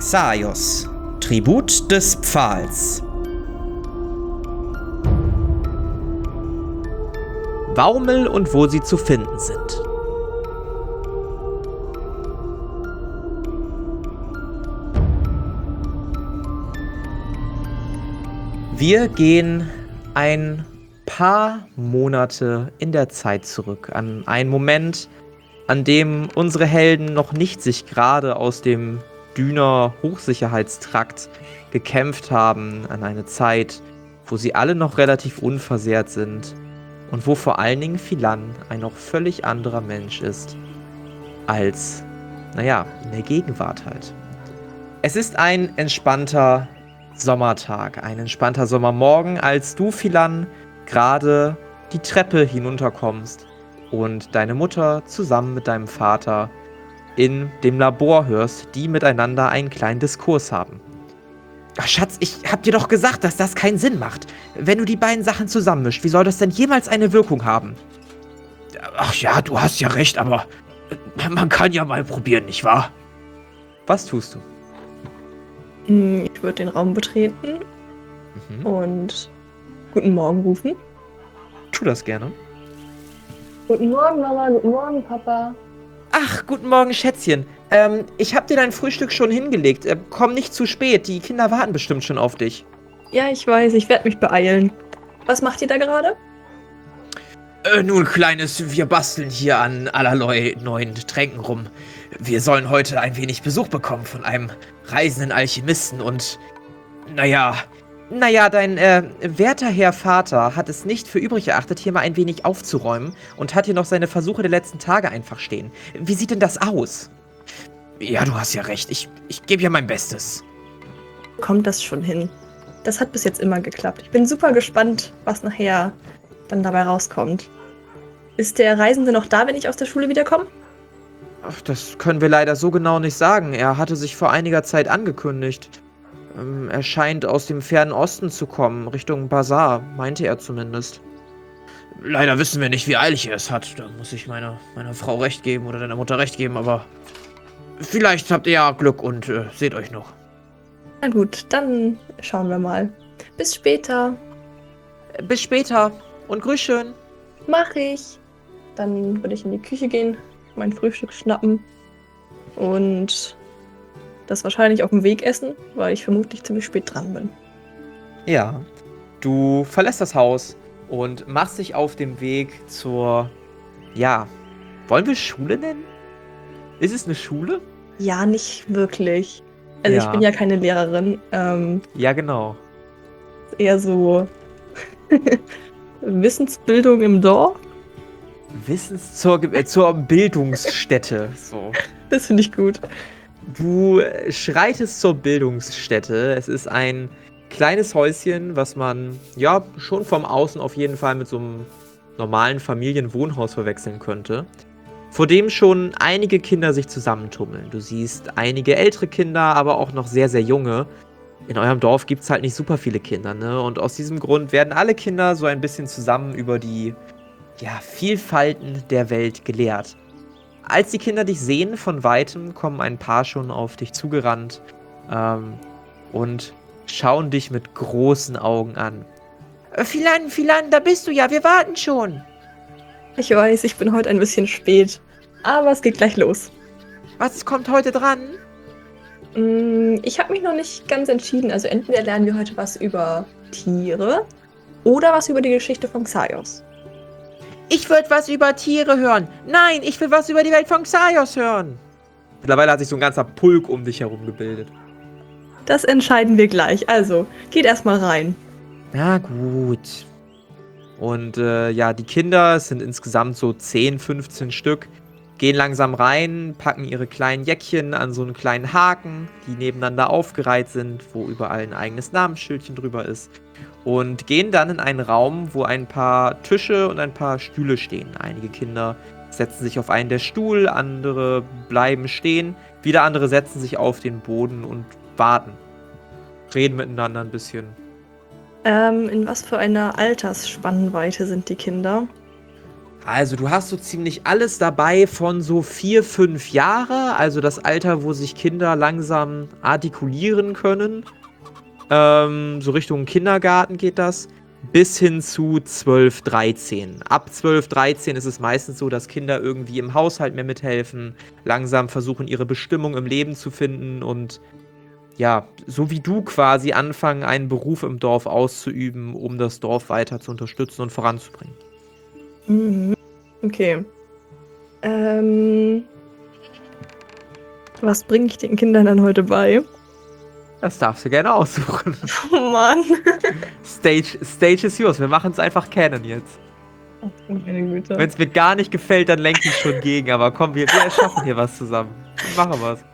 Xaios, Tribut des Pfahls. Waumel und wo sie zu finden sind. Wir gehen ein paar Monate in der Zeit zurück, an einen Moment, an dem unsere Helden noch nicht sich gerade aus dem Düner Hochsicherheitstrakt gekämpft haben, an eine Zeit, wo sie alle noch relativ unversehrt sind und wo vor allen Dingen Philan ein noch völlig anderer Mensch ist als, in der Gegenwart halt. Es ist ein entspannter Sommertag, ein entspannter Sommermorgen, als du, Philan, gerade die Treppe hinunterkommst und deine Mutter zusammen mit deinem Vater in dem Labor hörst, die miteinander einen kleinen Diskurs haben. Ach, Schatz, ich hab dir doch gesagt, dass das keinen Sinn macht. Wenn du die beiden Sachen zusammenmischst, wie soll das denn jemals eine Wirkung haben? Ach ja, du hast ja recht, aber man kann ja mal probieren, nicht wahr? Was tust du? Ich würde den Raum betreten und Guten Morgen rufen. Tu das gerne. Guten Morgen, Mama. Guten Morgen, Papa. Ach, guten Morgen, Schätzchen. Ich hab dir dein Frühstück schon hingelegt. Komm nicht zu spät, die Kinder warten bestimmt schon auf dich. Ja, ich weiß, ich werde mich beeilen. Was macht ihr da gerade? Nun, Kleines, wir basteln hier an allerlei neuen Tränken rum. Wir sollen heute ein wenig Besuch bekommen von einem reisenden Alchemisten und, dein werter Herr Vater hat es nicht für übrig erachtet, hier mal ein wenig aufzuräumen und hat hier noch seine Versuche der letzten Tage einfach stehen. Wie sieht denn das aus? Ja, du hast ja recht. Ich gebe ja mein Bestes. Kommt das schon hin? Das hat bis jetzt immer geklappt. Ich bin super gespannt, was nachher dann dabei rauskommt. Ist der Reisende noch da, wenn ich aus der Schule wiederkomme? Ach, das können wir leider so genau nicht sagen. Er hatte sich vor einiger Zeit angekündigt. Er scheint aus dem fernen Osten zu kommen, Richtung Bazar, meinte er zumindest. Leider wissen wir nicht, wie eilig er es hat. Da muss ich meiner Frau recht geben oder deiner Mutter recht geben, aber vielleicht habt ihr ja Glück und seht euch noch. Na gut, dann schauen wir mal. Bis später. Bis später und grüß schön. Mach ich. Dann würde ich in die Küche gehen, mein Frühstück schnappen und das wahrscheinlich auf dem Weg essen, weil ich vermutlich ziemlich spät dran bin. Ja, du verlässt das Haus und machst dich auf dem Weg zur, wollen wir Schule nennen? Ist es eine Schule? Ja, nicht wirklich. Also Ja. Ich bin ja keine Lehrerin. Ja, genau. Eher so Wissensbildung im Dorf. Zur Bildungsstätte. So. Das finde ich gut. Du schreitest zur Bildungsstätte. Es ist ein kleines Häuschen, was man schon vom Außen auf jeden Fall mit so einem normalen Familienwohnhaus verwechseln könnte, vor dem schon einige Kinder sich zusammentummeln. Du siehst einige ältere Kinder, aber auch noch sehr, sehr junge. In eurem Dorf gibt es halt nicht super viele Kinder, ne? Und aus diesem Grund werden alle Kinder so ein bisschen zusammen über die Vielfalten der Welt gelehrt. Als die Kinder dich sehen von Weitem, kommen ein paar schon auf dich zugerannt und schauen dich mit großen Augen an. Philan, da bist du ja, wir warten schon. Ich weiß, ich bin heute ein bisschen spät. Aber es geht gleich los. Was kommt heute dran? Ich habe mich noch nicht ganz entschieden. Also entweder lernen wir heute was über Tiere oder was über die Geschichte von Xaios. Ich will was über Tiere hören. Nein, ich will was über die Welt von Xaios hören. Mittlerweile hat sich so ein ganzer Pulk um dich herum gebildet. Das entscheiden wir gleich. Also, geht erstmal rein. Na gut. Und die Kinder, es sind insgesamt so 10, 15 Stück, gehen langsam rein, packen ihre kleinen Jäckchen an so einen kleinen Haken, die nebeneinander aufgereiht sind, wo überall ein eigenes Namensschildchen drüber ist. Und gehen dann in einen Raum, wo ein paar Tische und ein paar Stühle stehen. Einige Kinder setzen sich auf einen der Stuhl, andere bleiben stehen, wieder andere setzen sich auf den Boden und warten. Reden miteinander ein bisschen. In was für einer Altersspannweite sind die Kinder? Also du hast so ziemlich alles dabei von so 4, 5 Jahre, also das Alter, wo sich Kinder langsam artikulieren können. So Richtung Kindergarten geht das, bis hin zu 12, 13. Ab 12, 13 ist es meistens so, dass Kinder irgendwie im Haushalt mehr mithelfen, langsam versuchen, ihre Bestimmung im Leben zu finden und ja, so wie du quasi anfangen, einen Beruf im Dorf auszuüben, um das Dorf weiter zu unterstützen und voranzubringen. Mhm. Okay. Was bringe ich den Kindern dann heute bei? Das darfst du gerne aussuchen. Oh Mann. Stage is yours. Wir machen es einfach Canon jetzt. Ach, meine Güte. Wenn es mir gar nicht gefällt, dann lenke ich schon gegen. Aber komm, wir erschaffen hier was zusammen. Wir machen was.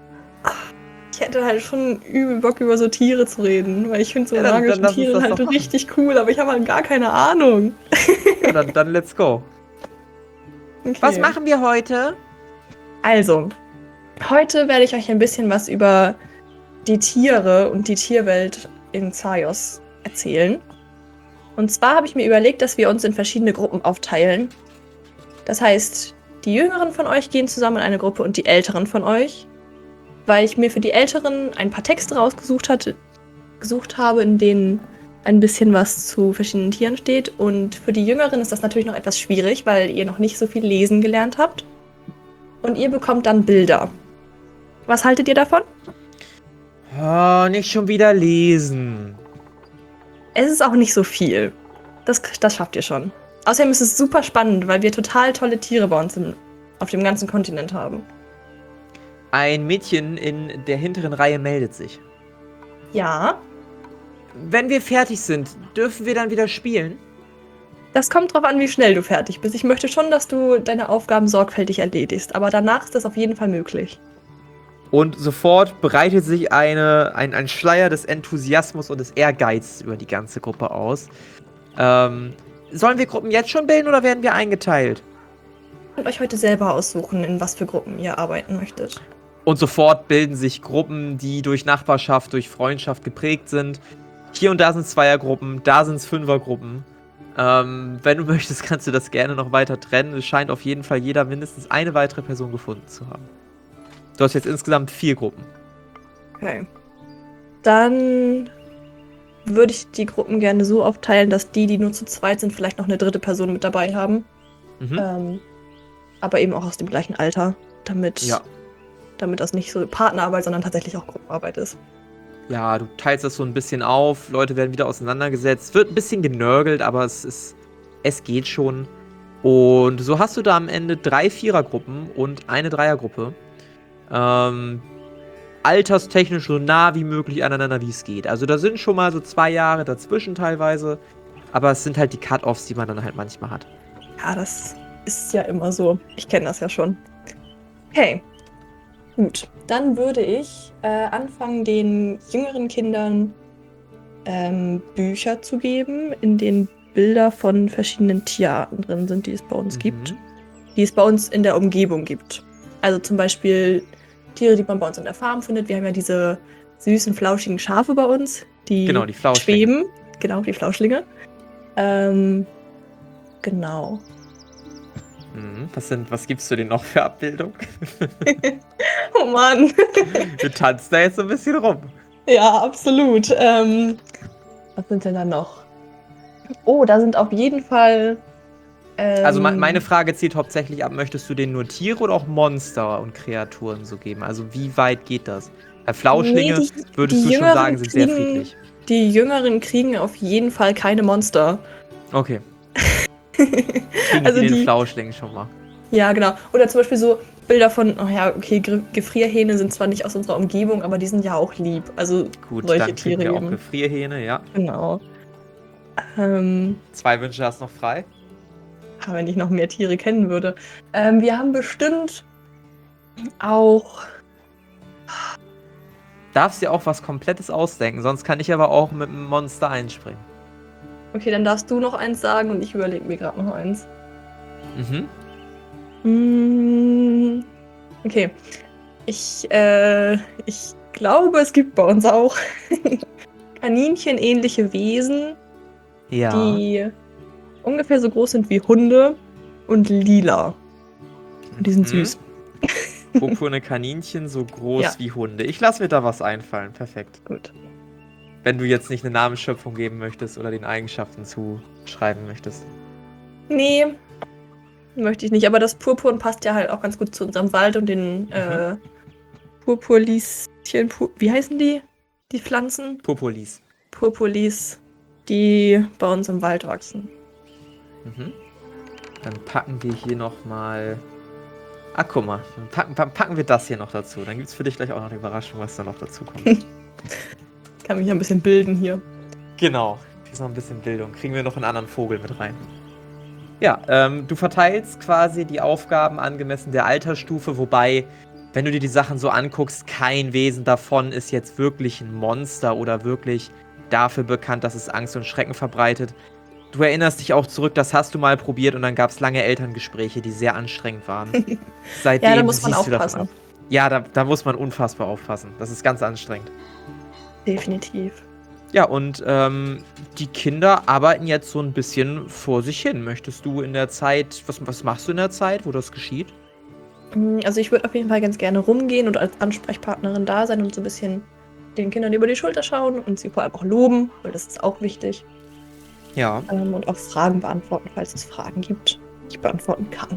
Ich hätte halt schon übel Bock, über so Tiere zu reden, weil ich finde so Ja, dann magische lass uns Tiere das halt doch machen. richtig cool, aber ich habe halt gar keine Ahnung. Ja, dann let's go. Okay. Was machen wir heute? Also, heute werde ich euch ein bisschen was über die Tiere und die Tierwelt in Zaios erzählen. Und zwar habe ich mir überlegt, dass wir uns in verschiedene Gruppen aufteilen. Das heißt, die Jüngeren von euch gehen zusammen in eine Gruppe und die Älteren von euch. Weil ich mir für die Älteren ein paar Texte rausgesucht habe, in denen ein bisschen was zu verschiedenen Tieren steht. Und für die Jüngeren ist das natürlich noch etwas schwierig, weil ihr noch nicht so viel lesen gelernt habt. Und ihr bekommt dann Bilder. Was haltet ihr davon? Oh, nicht schon wieder lesen. Es ist auch nicht so viel. Das schafft ihr schon. Außerdem ist es super spannend, weil wir total tolle Tiere bei uns auf dem ganzen Kontinent haben. Ein Mädchen in der hinteren Reihe meldet sich. Ja, Wenn wir fertig sind, dürfen wir dann wieder spielen? das kommt drauf an, wie schnell du fertig bist. Ich möchte schon, dass du deine Aufgaben sorgfältig erledigst, aber danach ist das auf jeden Fall möglich. Und sofort breitet sich ein Schleier des Enthusiasmus und des Ehrgeizes über die ganze Gruppe aus. Sollen wir Gruppen jetzt schon bilden oder werden wir eingeteilt? Ihr könnt euch heute selber aussuchen, in was für Gruppen ihr arbeiten möchtet. Und sofort bilden sich Gruppen, die durch Nachbarschaft, durch Freundschaft geprägt sind. Hier und da sind Zweiergruppen, da sind es Fünfergruppen. Wenn du möchtest, kannst du das gerne noch weiter trennen. Es scheint auf jeden Fall jeder mindestens eine weitere Person gefunden zu haben. Du hast jetzt insgesamt 4 Gruppen. Okay. Dann würde ich die Gruppen gerne so aufteilen, dass die nur zu zweit sind, vielleicht noch eine dritte Person mit dabei haben. Mhm. Aber eben auch aus dem gleichen Alter, damit das nicht so Partnerarbeit, sondern tatsächlich auch Gruppenarbeit ist. Ja, du teilst das so ein bisschen auf, Leute werden wieder auseinandergesetzt, wird ein bisschen genörgelt, aber es geht schon. Und so hast du da am Ende 3 Vierergruppen und eine Dreiergruppe. Alterstechnisch so nah wie möglich aneinander, wie es geht. Also da sind schon mal so 2 Jahre dazwischen teilweise, aber es sind halt die Cut-Offs, die man dann halt manchmal hat. Ja, das ist ja immer so. Ich kenne das ja schon. Okay. Gut, dann würde ich anfangen, den jüngeren Kindern Bücher zu geben, in denen Bilder von verschiedenen Tierarten drin sind, die es bei uns gibt. Die es bei uns in der Umgebung gibt. Also zum Beispiel Tiere, die man bei uns in der Farm findet. Wir haben ja diese süßen, flauschigen Schafe bei uns, die Flauschlinge. schweben. Genau, die Flauschlinge. Genau. Was gibst du denen noch für Abbildung? Oh Mann. Du tanzt da jetzt so ein bisschen rum. Ja, absolut. Was sind denn da noch? Oh, da sind auf jeden Fall. Also meine Frage zielt hauptsächlich ab, möchtest du denen nur Tiere oder auch Monster und Kreaturen so geben? Also wie weit geht das? Flauschlinge, würdest du schon sagen, sind sehr friedlich. Die Jüngeren kriegen auf jeden Fall keine Monster. Okay. Kriegen Also die den Flauschlingen schon mal. Ja, genau. Oder zum Beispiel so Bilder von, oh ja, okay, Gefrierhähne sind zwar nicht aus unserer Umgebung, aber die sind ja auch lieb. Also gut, solche dann Tiere kriegen wir eben. auch Gefrierhähne, ja. Genau. 2 Wünsche hast noch frei. Wenn ich noch mehr Tiere kennen würde. Wir haben bestimmt auch. Darfst dir auch was Komplettes ausdenken, sonst kann ich aber auch mit einem Monster einspringen. Okay, dann darfst du noch eins sagen und ich überlege mir gerade noch eins. Okay. Ich glaube, es gibt bei uns auch Kaninchen-ähnliche Wesen, Ja. die ungefähr so groß sind wie Hunde und lila. Und die sind Mhm. süß. Purpurne Kaninchen, so groß Ja. wie Hunde. Ich lasse mir da was einfallen. Perfekt. Gut. Wenn du jetzt nicht eine Namensschöpfung geben möchtest oder den Eigenschaften zuschreiben möchtest. Nee, möchte ich nicht. Aber das Purpurn passt ja halt auch ganz gut zu unserem Wald und den Purpurlieschen. Wie heißen die? Die Pflanzen? Purpurlis. Purpurlis, die bei uns im Wald wachsen. Mhm. Dann packen wir hier nochmal. Ach, guck mal. Dann packen wir das hier noch dazu. Dann gibt es für dich gleich auch noch eine Überraschung, was da noch dazu kommt. Kann mich ein bisschen bilden hier. Genau. Hier ist noch ein bisschen Bildung. Kriegen wir noch einen anderen Vogel mit rein. Ja, du verteilst quasi die Aufgaben angemessen der Altersstufe, wobei, wenn du dir die Sachen so anguckst, kein Wesen davon ist jetzt wirklich ein Monster oder wirklich dafür bekannt, dass es Angst und Schrecken verbreitet. Du erinnerst dich auch zurück, das hast du mal probiert und dann gab es lange Elterngespräche, die sehr anstrengend waren. Seitdem Ja, da muss man siehst du davon aufpassen. ab. Ja, da muss man unfassbar aufpassen. Das ist ganz anstrengend. Definitiv. Ja, und die Kinder arbeiten jetzt so ein bisschen vor sich hin. Möchtest du in der Zeit, was machst du in der Zeit, wo das geschieht? Also ich würde auf jeden Fall ganz gerne rumgehen und als Ansprechpartnerin da sein und so ein bisschen den Kindern über die Schulter schauen und sie vor allem auch loben, weil das ist auch wichtig. Ja. Und auch Fragen beantworten, falls es Fragen gibt, die ich beantworten kann.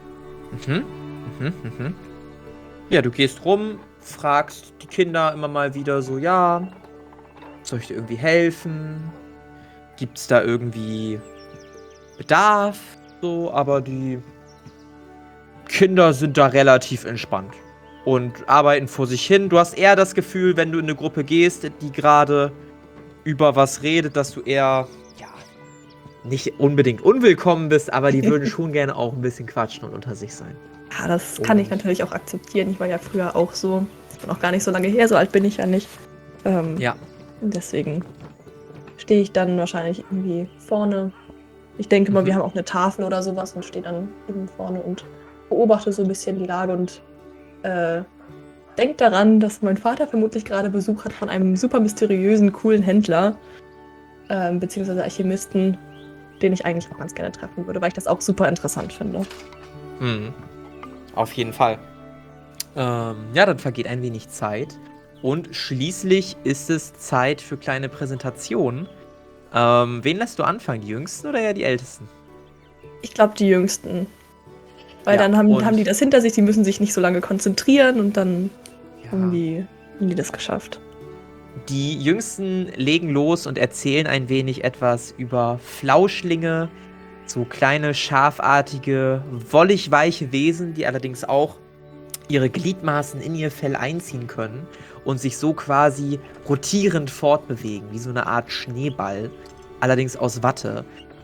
Ja, du gehst rum, fragst die Kinder immer mal wieder so, ja, soll ich dir irgendwie helfen? Gibt's da irgendwie Bedarf? So, aber die Kinder sind da relativ entspannt und arbeiten vor sich hin. Du hast eher das Gefühl, wenn du in eine Gruppe gehst, die gerade über was redet, dass du eher, ja, nicht unbedingt unwillkommen bist, aber die würden schon gerne auch ein bisschen quatschen und unter sich sein. Ja, das kann ich natürlich auch akzeptieren. Ich war ja früher auch so. Das ist noch gar nicht so lange her, so alt bin ich ja nicht. Ja. Deswegen stehe ich dann wahrscheinlich irgendwie vorne. Ich denke mal, wir haben auch eine Tafel oder sowas und stehe dann eben vorne und beobachte so ein bisschen die Lage und denke daran, dass mein Vater vermutlich gerade Besuch hat von einem super mysteriösen, coolen Händler, beziehungsweise Alchemisten, den ich eigentlich auch ganz gerne treffen würde, weil ich das auch super interessant finde. Auf jeden Fall. Ja, dann vergeht ein wenig Zeit. Und schließlich ist es Zeit für kleine Präsentationen. Wen lässt du anfangen? Die Jüngsten oder eher die Ältesten? Ich glaube, die Jüngsten. Weil Ja, dann und- haben die das hinter sich, die müssen sich nicht so lange konzentrieren und dann Ja. haben die das geschafft. Die Jüngsten legen los und erzählen ein wenig etwas über Flauschlinge, so kleine, schafartige, wollig weiche Wesen, die allerdings auch ihre Gliedmaßen in ihr Fell einziehen können und sich so quasi rotierend fortbewegen, wie so eine Art Schneeball, allerdings aus Watte.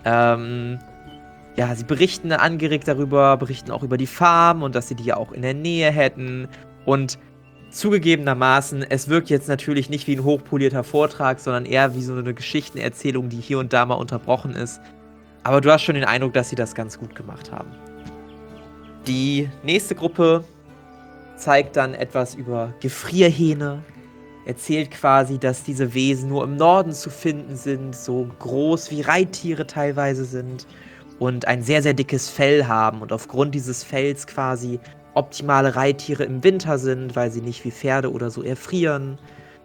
Ja, sie berichten angeregt darüber, berichten auch über die Farm und dass sie die ja auch in der Nähe hätten. Und zugegebenermaßen, es wirkt jetzt natürlich nicht wie ein hochpolierter Vortrag, sondern eher wie so eine Geschichtenerzählung, die hier und da mal unterbrochen ist. Aber du hast schon den Eindruck, dass sie das ganz gut gemacht haben. Die nächste Gruppe zeigt dann etwas über Gefrierhähne, erzählt quasi, dass diese Wesen nur im Norden zu finden sind, so groß wie Reittiere teilweise sind und ein sehr, sehr dickes Fell haben und aufgrund dieses Fells quasi optimale Reittiere im Winter sind, weil sie nicht wie Pferde oder so erfrieren.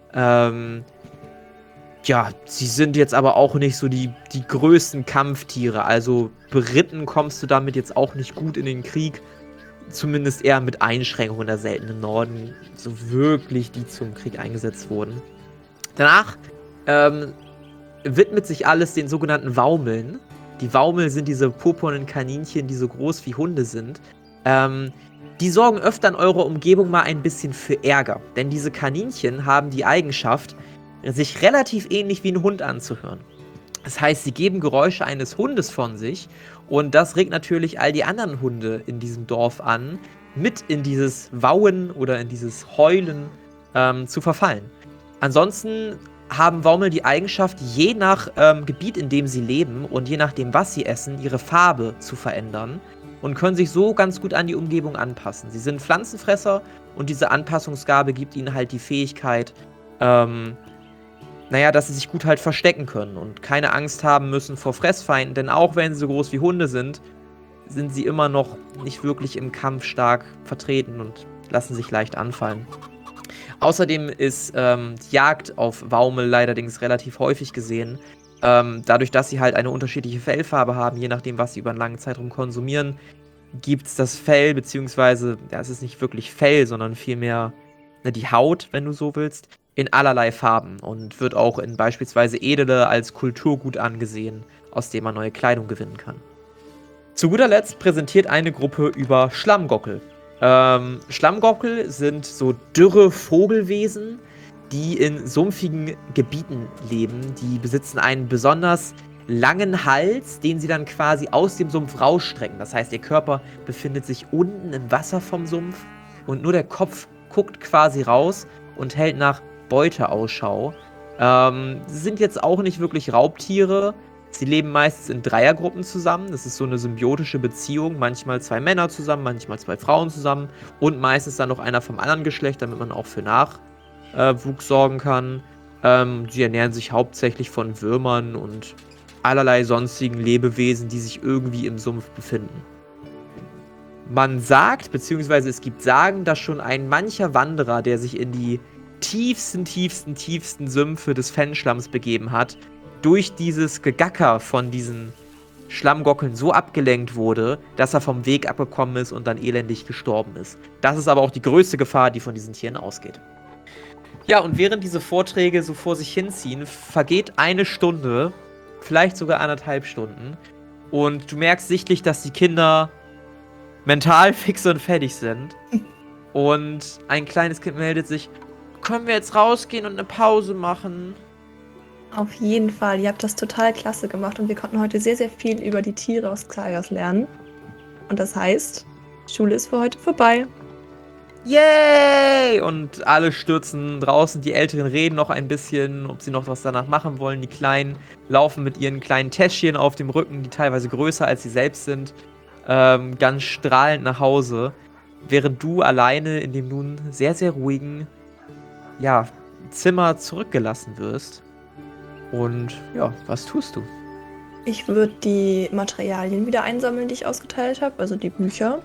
Ja, sie sind jetzt aber auch nicht so die größten Kampftiere, also beritten kommst du damit jetzt auch nicht gut in den Krieg. Zumindest eher mit Einschränkungen der seltenen Norden, so wirklich die zum Krieg eingesetzt wurden. Danach widmet sich alles den sogenannten Waumeln. Die Waumel sind diese purpurnen Kaninchen, die so groß wie Hunde sind. Die sorgen öfter in eurer Umgebung mal ein bisschen für Ärger, denn diese Kaninchen haben die Eigenschaft, sich relativ ähnlich wie ein Hund anzuhören. Das heißt, sie geben Geräusche eines Hundes von sich und das regt natürlich all die anderen Hunde in diesem Dorf an, mit in dieses Wauen oder in dieses Heulen zu verfallen. Ansonsten haben Waumel die Eigenschaft, je nach Gebiet, in dem sie leben und je nachdem, was sie essen, ihre Farbe zu verändern und können sich so ganz gut an die Umgebung anpassen. Sie sind Pflanzenfresser und diese Anpassungsgabe gibt ihnen halt die Fähigkeit, dass sie sich gut halt verstecken können und keine Angst haben müssen vor Fressfeinden, denn auch wenn sie so groß wie Hunde sind, sind sie immer noch nicht wirklich im Kampf stark vertreten und lassen sich leicht anfallen. Außerdem ist die Jagd auf Waumel allerdings relativ häufig gesehen. Dadurch, dass sie halt eine unterschiedliche Fellfarbe haben, je nachdem, was sie über einen langen Zeitraum konsumieren, gibt es das Fell, beziehungsweise, ja, es ist nicht wirklich Fell, sondern vielmehr die Haut, wenn du so willst, in allerlei Farben und wird auch in beispielsweise Edele als Kulturgut angesehen, aus dem man neue Kleidung gewinnen kann. Zu guter Letzt präsentiert eine Gruppe über Schlammgockel. Schlammgockel sind so dürre Vogelwesen, die in sumpfigen Gebieten leben. Die besitzen einen besonders langen Hals, den sie dann quasi aus dem Sumpf rausstrecken. Das heißt, ihr Körper befindet sich unten im Wasser vom Sumpf und nur der Kopf guckt quasi raus und hält nach Beute Ausschau. Sie sind jetzt auch nicht wirklich Raubtiere. Sie leben meistens in Dreiergruppen zusammen. Das ist so eine symbiotische Beziehung. Manchmal 2 Männer zusammen, manchmal 2 Frauen zusammen und meistens dann noch einer vom anderen Geschlecht, damit man auch für Nachwuchs sorgen kann. Sie ernähren sich hauptsächlich von Würmern und allerlei sonstigen Lebewesen, die sich irgendwie im Sumpf befinden. Man sagt, beziehungsweise es gibt Sagen, dass schon ein mancher Wanderer, der sich in die tiefsten Sümpfe des Fenschlamms begeben hat, durch dieses Gegacker von diesen Schlammgockeln so abgelenkt wurde, dass er vom Weg abgekommen ist und dann elendig gestorben ist. Das ist aber auch die größte Gefahr, die von diesen Tieren ausgeht. Ja, und während diese Vorträge so vor sich hinziehen, vergeht 1 Stunde, vielleicht sogar 1,5 Stunden. Und du merkst sichtlich, dass die Kinder mental fix und fertig sind. Und ein kleines Kind meldet sich, können wir jetzt rausgehen und eine Pause machen? Auf jeden Fall, ihr habt das total klasse gemacht und wir konnten heute sehr, sehr viel über die Tiere aus Xaios lernen. Und das heißt, Schule ist für heute vorbei. Yay! Und alle stürzen draußen, die Älteren reden noch ein bisschen, ob sie noch was danach machen wollen. Die Kleinen laufen mit ihren kleinen Täschchen auf dem Rücken, die teilweise größer als sie selbst sind, ganz strahlend nach Hause. Während du alleine in dem nun sehr, sehr ruhigen Zimmer zurückgelassen wirst. Und ja, was tust du? Ich würde die Materialien wieder einsammeln, die ich ausgeteilt habe, also die Bücher.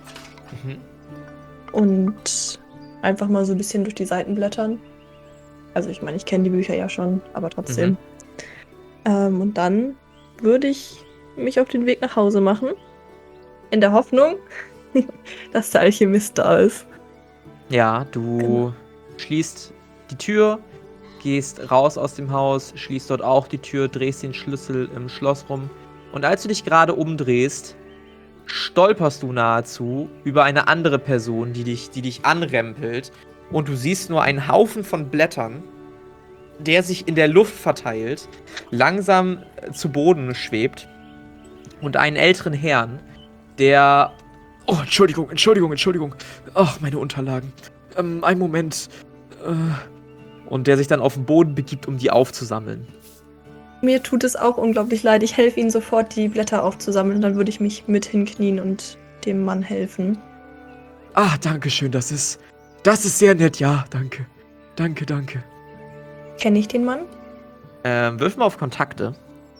Und einfach mal so ein bisschen durch die Seiten blättern. Also ich meine, ich kenne die Bücher ja schon, aber trotzdem. Und dann würde ich mich auf den Weg nach Hause machen. In der Hoffnung, dass der Alchemist da ist. Ja, du schließt die Tür, gehst raus aus dem Haus, schließt dort auch die Tür, drehst den Schlüssel im Schloss rum. Und als du dich gerade umdrehst, stolperst du nahezu über eine andere Person, die dich anrempelt. Und du siehst nur einen Haufen von Blättern, der sich in der Luft verteilt, langsam zu Boden schwebt. Und einen älteren Herrn, der... Oh, Entschuldigung. Ach, meine Unterlagen. Einen Moment. Und der sich dann auf den Boden begibt, um die aufzusammeln. Mir tut es auch unglaublich leid. Ich helfe ihnen sofort, die Blätter aufzusammeln. Und dann würde ich mich mit hinknien und dem Mann helfen. Ah, danke schön. Das ist sehr nett. Ja, danke. Danke. Kenne ich den Mann? Wirf mal auf Kontakte.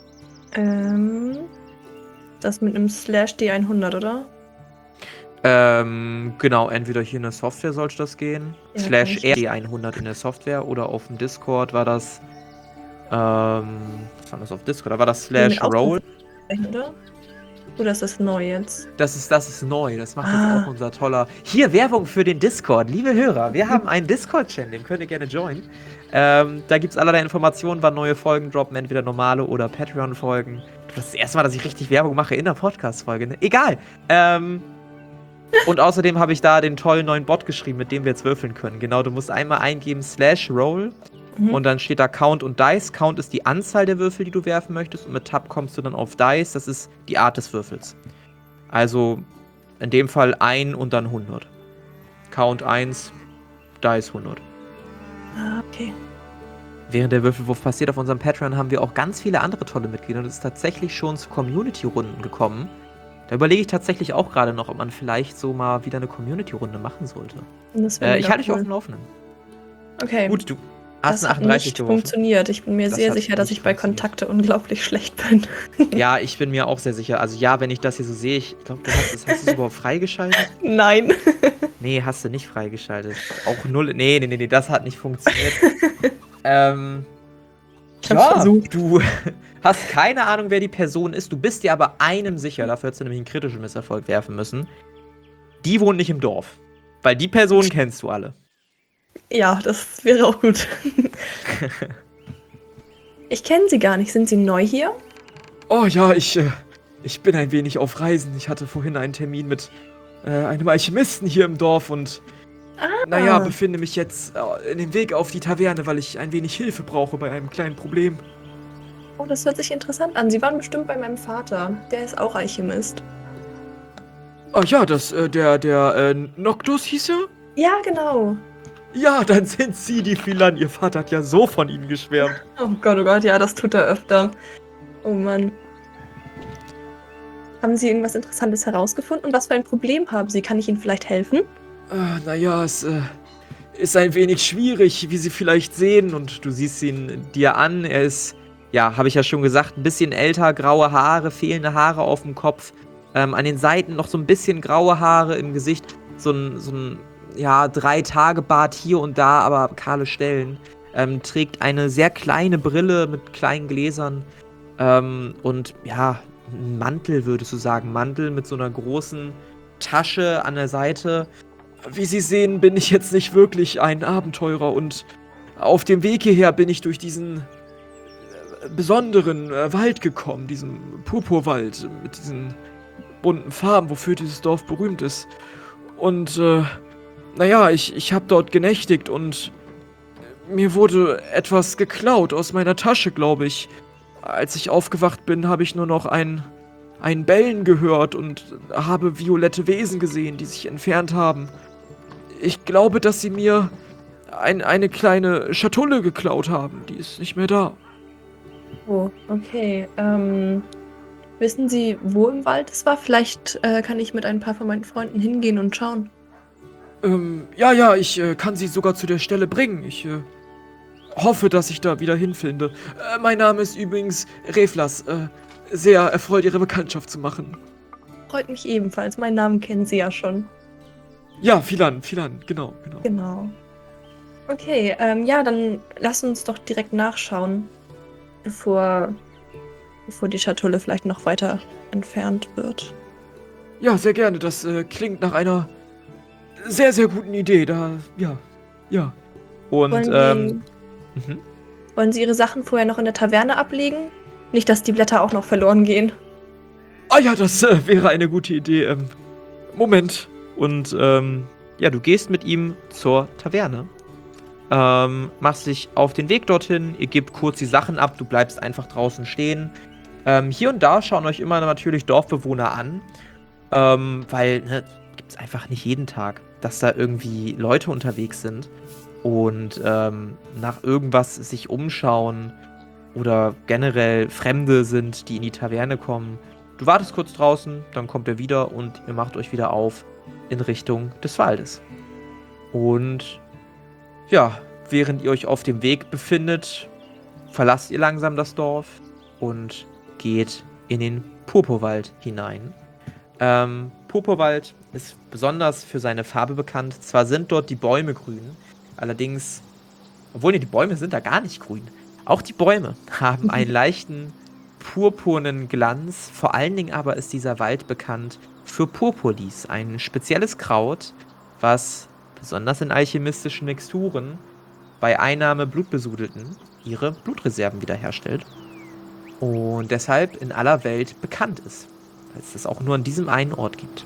Das mit einem /D100, oder? Genau, entweder hier in der Software sollte das gehen. Ja, /RD100 in der Software oder auf dem Discord war das. Was war das auf Discord? Da war das /Roll. Oder ist das neu jetzt? Das ist neu. Das macht jetzt auch unser toller. Hier, Werbung für den Discord. Liebe Hörer, wir haben einen Discord-Channel, den könnt ihr gerne joinen. Da gibt es allerlei Informationen, wann neue Folgen droppen, entweder normale oder Patreon-Folgen. Das ist das erste Mal, dass ich richtig Werbung mache in der Podcast-Folge, ne? Egal. Und außerdem habe ich da den tollen neuen Bot geschrieben, mit dem wir jetzt würfeln können. Genau, du musst einmal eingeben /Roll und dann steht da Count und Dice. Count ist die Anzahl der Würfel, die du werfen möchtest und mit Tab kommst du dann auf Dice. Das ist die Art des Würfels. Also in dem Fall 1 und dann 100. Count 1, Dice 100. Okay. Während der Würfelwurf passiert auf unserem Patreon, haben wir auch ganz viele andere tolle Mitglieder und es ist tatsächlich schon zu Community-Runden gekommen. Da überlege ich tatsächlich auch gerade noch, ob man vielleicht so mal wieder eine Community-Runde machen sollte. Ich halte dich auf dem Laufenden. Okay. Gut, Hast Das eine hat 38 nicht geworfen? funktioniert. Ich bin mir Das sehr hat sicher, dass nicht ich bei funktioniert. Kontakte unglaublich schlecht bin. Ja, ich bin mir auch sehr sicher. Also ja, wenn ich das hier so sehe, ich glaube, hast du es überhaupt freigeschaltet? Nein. Nee, hast du nicht freigeschaltet. Auch null. Nee, das hat nicht funktioniert. Ich hab's versucht. Du hast keine Ahnung, wer die Person ist. Du bist dir aber einem sicher. Dafür hättest du nämlich einen kritischen Misserfolg werfen müssen. Die wohnt nicht im Dorf. Weil die Person kennst du alle. Ja, das wäre auch gut. Ich kenne Sie gar nicht. Sind Sie neu hier? Oh ja, ich bin ein wenig auf Reisen. Ich hatte vorhin einen Termin mit einem Alchemisten hier im Dorf und naja, befinde mich jetzt in dem Weg auf die Taverne, weil ich ein wenig Hilfe brauche bei einem kleinen Problem. Oh, das hört sich interessant an. Sie waren bestimmt bei meinem Vater. Der ist auch Alchemist. Ah ja, der Noctus hieß er? Ja, genau. Ja, dann sind Sie die Philan. Ihr Vater hat ja so von Ihnen geschwärmt. Oh Gott, ja, das tut er öfter. Oh Mann. Haben Sie irgendwas Interessantes herausgefunden? Und was für ein Problem haben Sie? Kann ich Ihnen vielleicht helfen? Naja, es ist ein wenig schwierig, wie Sie vielleicht sehen. Und du siehst ihn dir an. Er ist, ja, habe ich ja schon gesagt, ein bisschen älter, graue Haare, fehlende Haare auf dem Kopf. An den Seiten noch so ein bisschen graue Haare im Gesicht. So ein 3-Tage-Bart hier und da, aber kahle Stellen. Trägt eine sehr kleine Brille mit kleinen Gläsern. Und ja, ein Mantel, würdest du sagen. Mantel mit so einer großen Tasche an der Seite. Wie Sie sehen, bin ich jetzt nicht wirklich ein Abenteurer und auf dem Weg hierher bin ich durch diesen besonderen Wald gekommen, diesen Purpurwald mit diesen bunten Farben, wofür dieses Dorf berühmt ist. Und naja, ich habe dort genächtigt und mir wurde etwas geklaut aus meiner Tasche, glaube ich. Als ich aufgewacht bin, habe ich nur noch ein Bellen gehört und habe violette Wesen gesehen, die sich entfernt haben. Ich glaube, dass sie mir eine kleine Schatulle geklaut haben. Die ist nicht mehr da. Oh, okay. Wissen Sie, wo im Wald es war? Vielleicht kann ich mit ein paar von meinen Freunden hingehen und schauen. Ja, ich kann sie sogar zu der Stelle bringen. Ich hoffe, dass ich da wieder hinfinde. Mein Name ist übrigens Reflas. Sehr erfreut, Ihre Bekanntschaft zu machen. Freut mich ebenfalls. Meinen Namen kennen Sie ja schon. Ja, Philan, genau. Genau. Okay, ja, dann lass uns doch direkt nachschauen, bevor die Schatulle vielleicht noch weiter entfernt wird. Ja, sehr gerne. Das klingt nach einer sehr, sehr guten Idee. Ja. Und, Wollen Sie Ihre Sachen vorher noch in der Taverne ablegen? Nicht, dass die Blätter auch noch verloren gehen. Ah ja, das wäre eine gute Idee. Moment. Und, ja, du gehst mit ihm zur Taverne. Machst dich auf den Weg dorthin. Ihr gebt kurz die Sachen ab. Du bleibst einfach draußen stehen. Hier und da schauen euch immer natürlich Dorfbewohner an. Weil, ne, gibt's einfach nicht jeden Tag, dass da irgendwie Leute unterwegs sind und nach irgendwas sich umschauen oder generell Fremde sind, die in die Taverne kommen. Du wartest kurz draußen, dann kommt er wieder und ihr macht euch wieder auf in Richtung des Waldes. Und ja, während ihr euch auf dem Weg befindet, verlasst ihr langsam das Dorf und geht in den Purpurwald hinein. Purpurwald ist besonders für seine Farbe bekannt. Zwar sind dort die Bäume grün, allerdings, obwohl die Bäume sind da gar nicht grün. Auch die Bäume haben einen leichten purpurnen Glanz. Vor allen Dingen aber ist dieser Wald bekannt für Purpurlis, ein spezielles Kraut, was besonders in alchemistischen Mixturen bei Einnahme Blutbesudelten ihre Blutreserven wiederherstellt und deshalb in aller Welt bekannt ist, weil es das auch nur an diesem einen Ort gibt.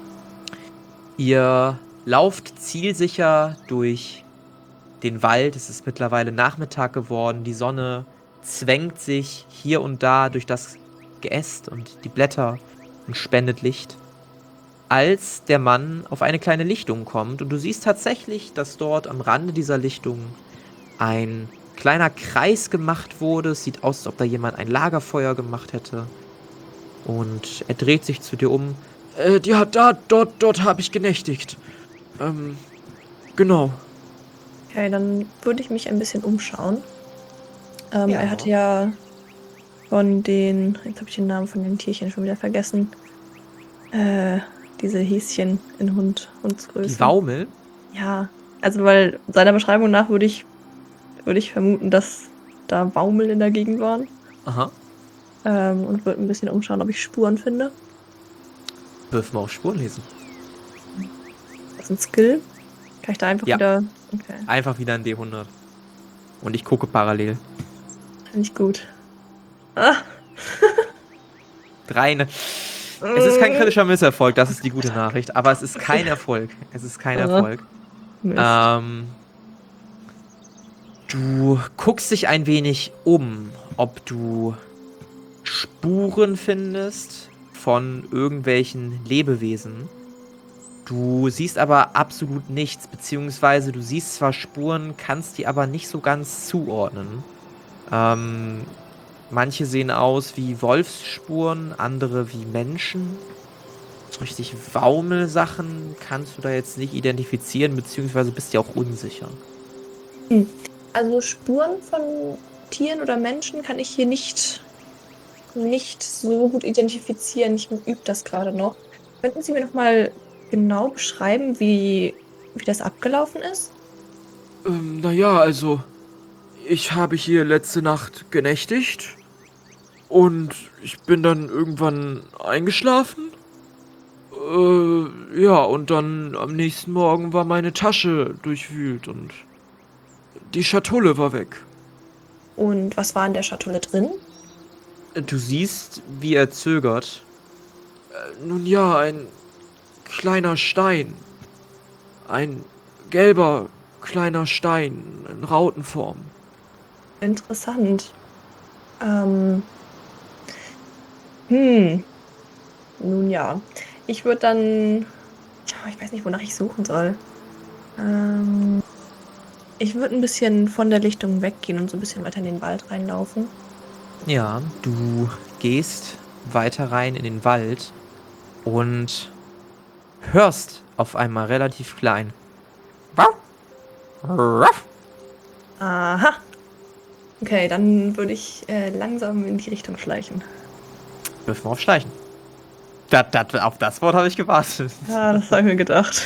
Ihr lauft zielsicher durch den Wald. Es ist mittlerweile Nachmittag geworden. Die Sonne zwängt sich hier und da durch das Geäst und die Blätter und spendet Licht. Als der Mann auf eine kleine Lichtung kommt und du siehst tatsächlich, dass dort am Rande dieser Lichtung ein kleiner Kreis gemacht wurde. Es sieht aus, als ob da jemand ein Lagerfeuer gemacht hätte. Und er dreht sich zu dir um. Dort habe ich genächtigt. Genau. Okay, dann würde ich mich ein bisschen umschauen. Ja. Er hatte ja von den, jetzt habe ich den Namen von den Tierchen schon wieder vergessen, diese Häschen in Hundsgröße. Die Waumel? Ja, also weil seiner Beschreibung nach würde ich vermuten, dass da Waumel in der Gegend waren. Aha. Und würde ein bisschen umschauen, ob ich Spuren finde. Wirf mal auf Spuren lesen. Das ist ein Skill. Kann ich da einfach Ja. wieder... Okay, Einfach wieder ein D100. Und ich gucke parallel. finde ich gut. Ah, 3. Es ist kein kritischer Misserfolg, das ist die gute Nachricht. Aber es ist kein Erfolg. Es ist kein Erfolg. Mist. Du guckst dich ein wenig um, ob du Spuren findest von irgendwelchen Lebewesen. Du siehst aber absolut nichts, beziehungsweise du siehst zwar Spuren, kannst die aber nicht so ganz zuordnen. Manche sehen aus wie Wolfsspuren, andere wie Menschen. So richtig Waumelsachen kannst du da jetzt nicht identifizieren, beziehungsweise bist dir auch unsicher. Also Spuren von Tieren oder Menschen kann ich hier nicht so gut identifizieren. Ich übe das gerade noch. Könnten Sie mir noch mal genau beschreiben, wie das abgelaufen ist? Naja, also, ich habe hier letzte Nacht genächtigt und ich bin dann irgendwann eingeschlafen. Ja, und dann am nächsten Morgen war meine Tasche durchwühlt und die Schatulle war weg. Und was war in der Schatulle drin? Du siehst, wie er zögert. Nun ja, ein kleiner Stein. Ein gelber kleiner Stein in Rautenform. Interessant. Nun ja. Ich würde dann... Ich weiß nicht, wonach ich suchen soll. Ich würde ein bisschen von der Lichtung weggehen und so ein bisschen weiter in den Wald reinlaufen. Ja, du gehst weiter rein in den Wald und hörst auf einmal relativ klein. Aha. Okay, dann würde ich langsam in die Richtung schleichen. Wirf mal auf Schleichen. Auf das Wort habe ich gewartet. Ja, das habe ich mir gedacht.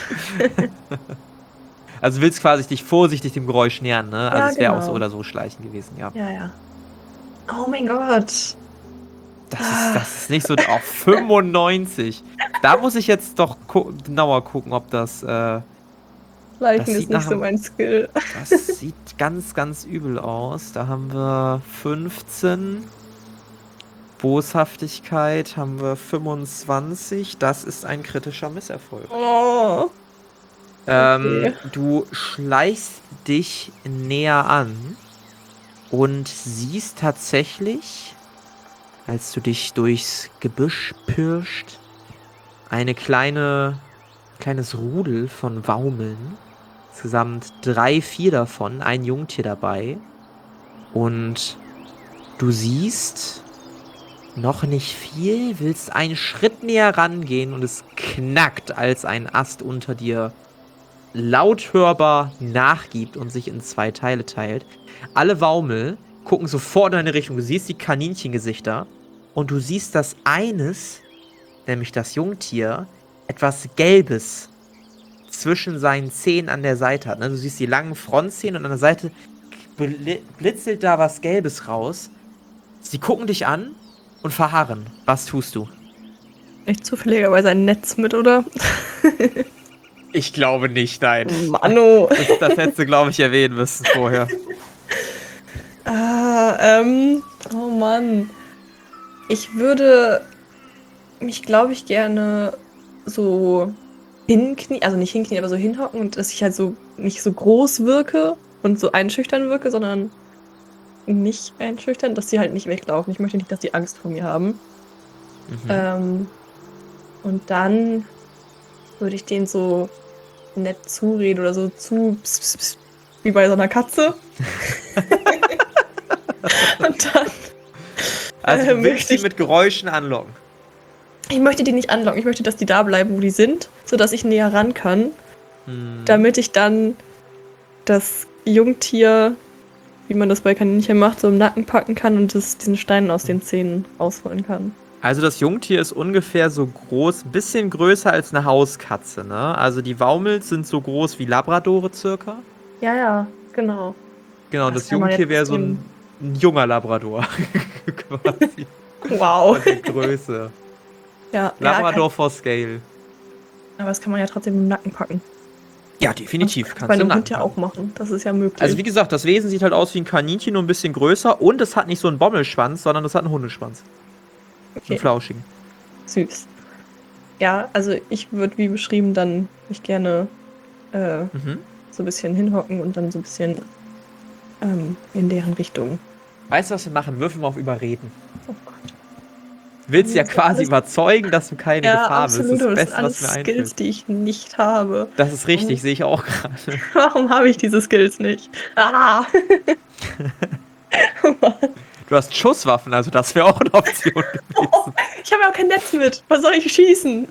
Also willst quasi dich vorsichtig dem Geräusch nähern, ne? Also Ja, es wäre auch genau. so oder so Schleichen gewesen, ja. Ja. Oh mein Gott. Das ist nicht so... Auf 95. Da muss ich jetzt doch genauer gucken, ob das... Schleichen Das ist sieht nicht so nach- mein Skill. Das sieht ganz, ganz übel aus. Da haben wir 15. Boshaftigkeit haben wir 25. Das ist ein kritischer Misserfolg. Oh. Okay. Du schleichst dich näher an und siehst tatsächlich, als du dich durchs Gebüsch pirscht, kleines Rudel von Waumeln. Insgesamt 3, 4 davon, ein Jungtier dabei. Und du siehst noch nicht viel, willst einen Schritt näher rangehen und es knackt, als ein Ast unter dir laut hörbar nachgibt und sich in 2 Teile teilt. Alle Waumel gucken sofort in deine Richtung. Du siehst die Kaninchengesichter und du siehst, dass eines, nämlich das Jungtier, etwas Gelbes zwischen seinen Zähnen an der Seite hat. Du siehst die langen Frontzähne und an der Seite blitzelt da was Gelbes raus. Sie gucken dich an und verharren. Was tust du? Nicht zufälligerweise ein Netz mit, oder? Ich glaube nicht, nein. Mano. Das hättest du, glaube ich, erwähnen müssen vorher. Oh Mann. Ich würde mich, glaube ich, gerne so hinknien, also nicht hinknien, aber so hinhocken und dass ich halt so nicht so groß wirke und so einschüchtern wirke, sondern nicht einschüchtern, dass sie halt nicht weglaufen. Ich möchte nicht, dass sie Angst vor mir haben. Und dann würde ich denen so nett zureden oder so pss, pss, pss, wie bei so einer Katze. Und dann Also du willst möchte sie ich- mit Geräuschen anlocken. Ich möchte die nicht anlocken. Ich möchte, dass die da bleiben, wo die sind, sodass ich näher ran kann, Hm. damit ich dann das Jungtier, wie man das bei Kaninchen macht, so im Nacken packen kann und diesen Stein aus den Zähnen rausholen kann. Also das Jungtier ist ungefähr so groß, ein bisschen größer als eine Hauskatze, ne? Also die Waumels sind so groß wie Labradore circa. Ja, genau. Genau, Das das kann man Jungtier jetzt wäre so nehmen. ein junger Labrador. Quasi. Wow. Von der Größe. Ja, Labrador for Scale. aber das kann man ja trotzdem im Nacken packen. Ja, definitiv. Das kann bei Kannst du einem Hund ja nacken. auch machen. Das ist ja möglich. Also wie gesagt, das Wesen sieht halt aus wie ein Kaninchen, nur ein bisschen größer. Und es hat nicht so einen Bommelschwanz, sondern es hat einen Hundeschwanz. okay. Einen flauschigen. Süß. Ja, also ich würde, wie beschrieben, dann mich gerne Mhm. so ein bisschen hinhocken und dann so ein bisschen in deren Richtung. Weißt du, was wir machen? Würfeln wir auf Überreden. Oh Gott. Du willst ja Das ist quasi alles- überzeugen, dass du keine Ja, Gefahr bist. absolut. Das Aber ist das das sind Beste, alles was mir Skills, einfällt. die ich nicht habe. Das ist richtig, sehe ich auch gerade. Warum habe ich diese Skills nicht? Ah! Oh Mann. Du hast Schusswaffen, also das wäre auch eine Option gewesen. Ich habe ja auch kein Netz mit. Was soll ich schießen?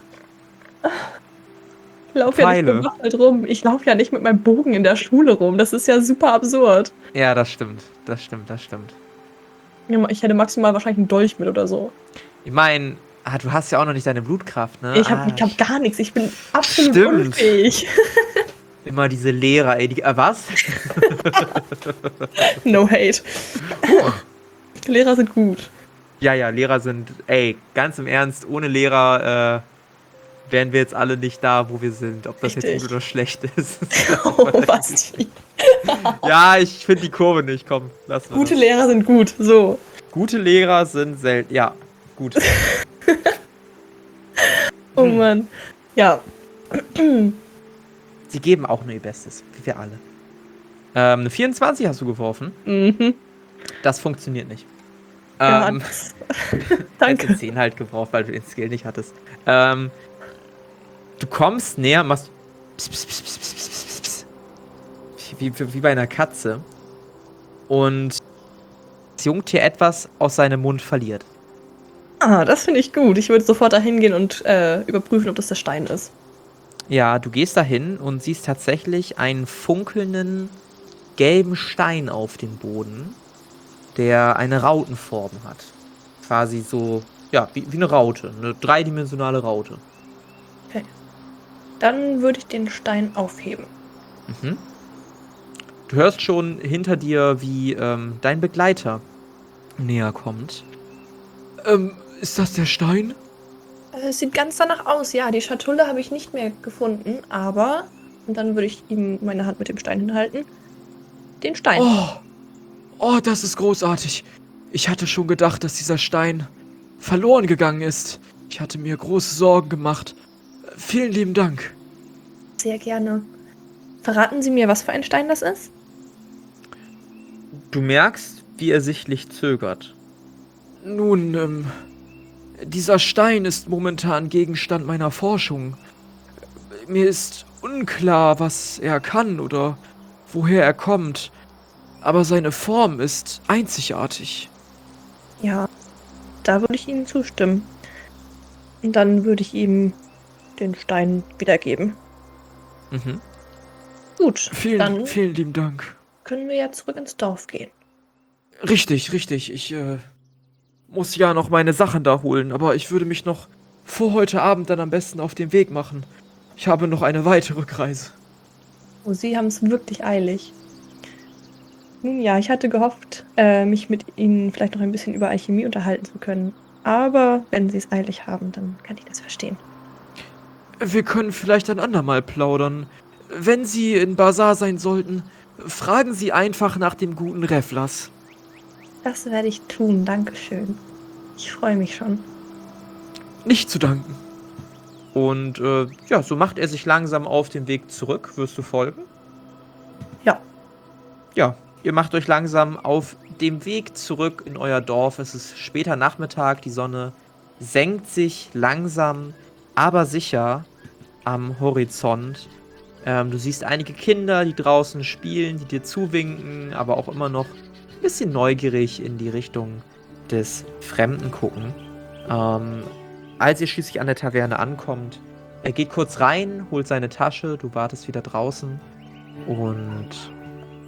Ich laufe ja nicht Pfeile. bewaffnet rum. Ich laufe ja nicht mit meinem Bogen in der Schule rum. Das ist ja super absurd. Ja, das stimmt. Das stimmt, das stimmt. Ich hätte maximal wahrscheinlich einen Dolch mit oder so. Ich meine, du hast ja auch noch nicht deine Blutkraft, ne? Ich hab gar nichts. Ich bin absolut Stimmt. unfähig. Immer diese Lehrer, ey. Was? No hate. Lehrer sind gut. Ja, Lehrer sind, ey, ganz im Ernst, ohne Lehrer wären wir jetzt alle nicht da, wo wir sind. Ob das jetzt Richtig. gut oder schlecht ist. Oh, Basti. Ja, ich finde die Kurve nicht. Komm, lass mal. Gute Lehrer sind gut. So. Gute Lehrer sind selten. Ja, gut. Oh Mann. Ja. Sie geben auch nur ihr Bestes, wie wir alle. Eine 24 hast du geworfen. Mhm. Das funktioniert nicht. Ja, Du danke. hättest 10 halt gebraucht, weil du den Skill nicht hattest. Du kommst näher, machst pss, pss, pss, pss, pss, pss, pss, pss. Wie bei einer Katze. Und das Jungtier etwas aus seinem Mund verliert. Ah, das finde ich gut. Ich würde sofort dahin gehen und überprüfen, ob das der Stein ist. Ja, du gehst dahin und siehst tatsächlich einen funkelnden gelben Stein auf dem Boden, der eine Rautenform hat. Quasi so, ja, wie eine Raute, eine dreidimensionale Raute. Dann würde ich den Stein aufheben. Mhm. Du hörst schon hinter dir, wie dein Begleiter näher kommt. Ist das der Stein? Es sieht ganz danach aus, ja. Die Schatulle habe ich nicht mehr gefunden, aber, und dann würde ich ihm meine Hand mit dem Stein hinhalten, den Stein. Oh, das ist großartig. Ich hatte schon gedacht, dass dieser Stein verloren gegangen ist. Ich hatte mir große Sorgen gemacht. Vielen lieben Dank. Sehr gerne. Verraten Sie mir, was für ein Stein das ist? Du merkst, wie er sichtlich zögert. Nun, dieser Stein ist momentan Gegenstand meiner Forschung. Mir ist unklar, was er kann oder woher er kommt. Aber seine Form ist einzigartig. Ja, da würde ich Ihnen zustimmen. Und dann würde ich ihm den Stein wiedergeben. Mhm. Gut, dann Vielen lieben Dank. können wir ja zurück ins Dorf gehen. Richtig. Ich muss ja noch meine Sachen da holen, aber ich würde mich noch vor heute Abend dann am besten auf den Weg machen. Ich habe noch eine weitere Rückreise. Oh, Sie haben es wirklich eilig. Nun ja, ich hatte gehofft, mich mit Ihnen vielleicht noch ein bisschen über Alchemie unterhalten zu können. Aber wenn Sie es eilig haben, dann kann ich das verstehen. Wir können vielleicht ein andermal plaudern. Wenn Sie in Bazar sein sollten, fragen Sie einfach nach dem guten Reflas. Das werde ich tun, Dankeschön. Ich freue mich schon. Nicht zu danken. Und ja, so macht er sich langsam auf den Weg zurück. Wirst du folgen? Ja. Ja, ihr macht euch langsam auf dem Weg zurück in euer Dorf. Es ist später Nachmittag, die Sonne senkt sich langsam, aber sicher am Horizont. Du siehst einige Kinder, die draußen spielen, die dir zuwinken, aber auch immer noch ein bisschen neugierig in die Richtung des Fremden gucken. Als ihr schließlich an der Taverne ankommt, er geht kurz rein, holt seine Tasche, du wartest wieder draußen und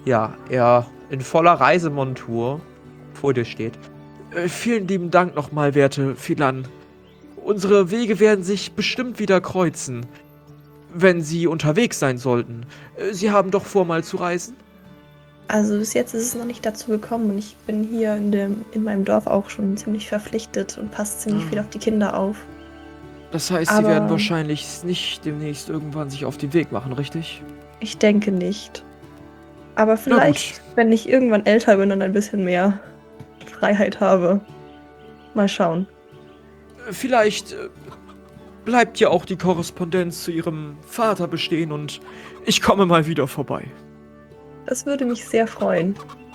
er in voller Reisemontur vor dir steht. Vielen lieben Dank nochmal, werte Philan. Unsere Wege werden sich bestimmt wieder kreuzen, wenn Sie unterwegs sein sollten. Sie haben doch vor, mal zu reisen? Also bis jetzt ist es noch nicht dazu gekommen und ich bin hier in meinem Dorf auch schon ziemlich verpflichtet und passe ziemlich viel auf die Kinder auf. Das heißt, Sie Aber- werden wahrscheinlich nicht demnächst irgendwann sich auf den Weg machen, richtig? Ich denke nicht. Aber vielleicht, wenn ich irgendwann älter bin und ein bisschen mehr Freiheit habe. Mal schauen. Vielleicht bleibt ja auch die Korrespondenz zu Ihrem Vater bestehen und ich komme mal wieder vorbei. Das würde mich sehr freuen.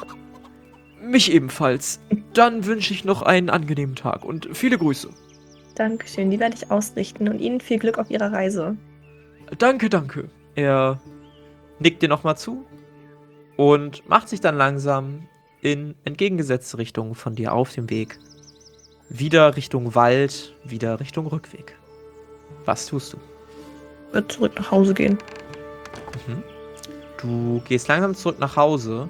Mich ebenfalls. Dann wünsche ich noch einen angenehmen Tag und viele Grüße. Dankeschön, die werde ich ausrichten und Ihnen viel Glück auf Ihrer Reise. Danke, danke. Er nickt dir nochmal zu und macht sich dann langsam in entgegengesetzte Richtung von dir auf dem Weg. Wieder Richtung Wald, wieder Richtung Rückweg. Was tust du? Wird zurück nach Hause gehen. Mhm. Du gehst langsam zurück nach Hause